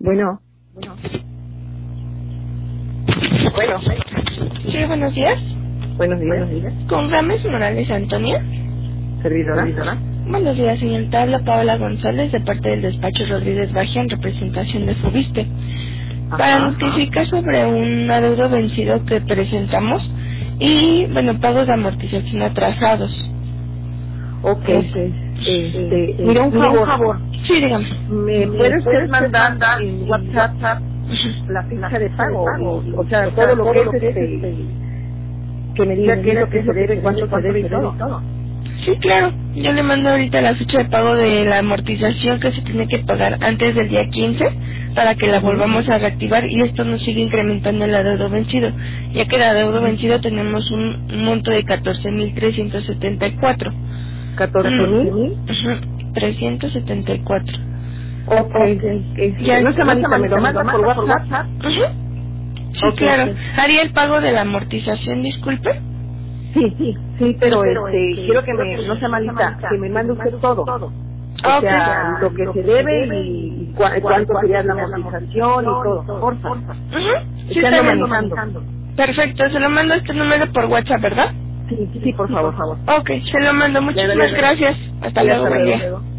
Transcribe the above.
Bueno. Sí, buenos días. Buenos días. Con Gámez Morales Antonia. Servidora. Buenos días, señorita. Habla Paola González de parte del despacho Rodríguez Baja en representación de Fubiste. Para notificar sobre un adeudo vencido que presentamos y, pagos de amortización atrasados. Ok. Mira, un favor. Sí, dígame. ¿Me puede usted mandar en WhatsApp la ficha de pago? O sea, todo lo que es que me diga qué es lo que se debe, cuánto se debe y todo. Sí, claro. Yo le mando ahorita la ficha de pago de la amortización que se tiene que pagar antes del día 15 para que la volvamos a reactivar y esto nos sigue incrementando el adeudo vencido, ya que el adeudo vencido tenemos un monto de 14,374. 14,374. Ok. Ya, no se manita, me lo manda por WhatsApp. Sí, claro. ¿Haría el pago de la amortización, disculpe? Sí, pero quiero que no sea malita, que me mande usted todo. O sea, lo que se debe y cuánto sería la amortización y todo, porfa. Sí, está manejando. Perfecto, se lo mando a este número por WhatsApp, ¿verdad? Sí, por favor. Ok, se lo mando. Muchísimas gracias. Hasta luego, buen día.